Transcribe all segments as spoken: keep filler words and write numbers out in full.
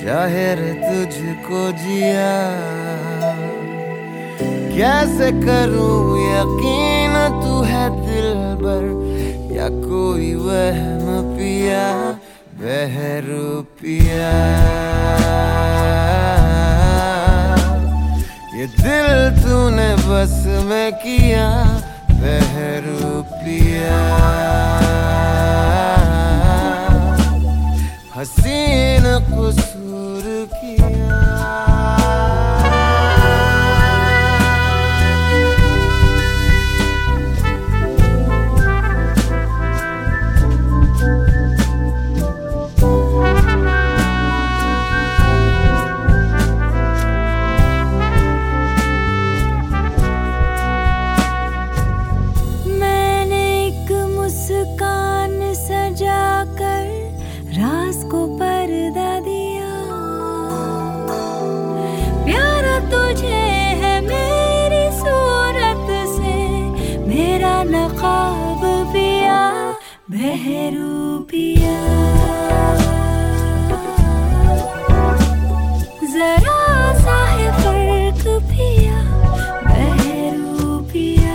जाहिर तुझको जिया, कैसे करूं यकीन तू है दिलबर या कोई वहम पिया बहरूपिया। ये दिल तूने बस में किया बहरूपिया। हसीन कसूर किया। मैंने एक मुस्कान सजा कर राज को पर्दा दिया। प्यारा तुझे है मेरी सूरत से, मेरा नकाब पिया बहरूपिया। जरा सा है फर्क पिया बहरूपिया।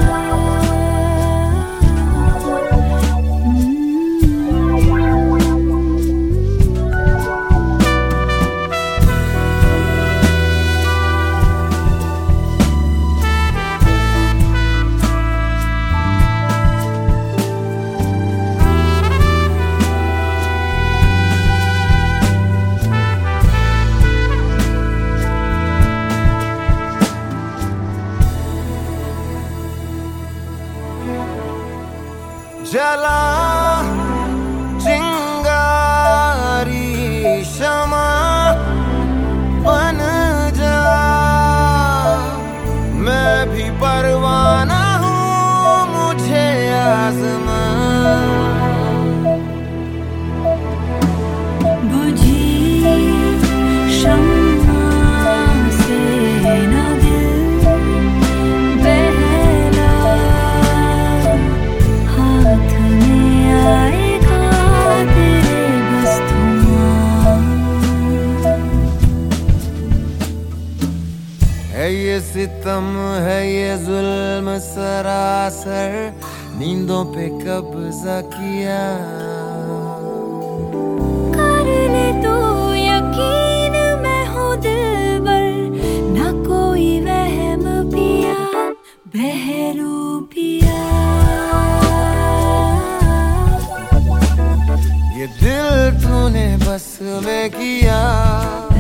जला चिंगारी शमा बन जा, मैं भी परवाना हूँ मुझे आज़मा। बुझी शम्मा से न दिल बहला, हाथ में आएगा तेरे बस धुआं। है ये सितम है ये जुल्म सरासर, नींदों पे कब्जा किया। कर ले तू यकीन मैं हूँ दिलबर, ना कोई वहम पिया बहरूपिया। ये दिल तूने बस में किया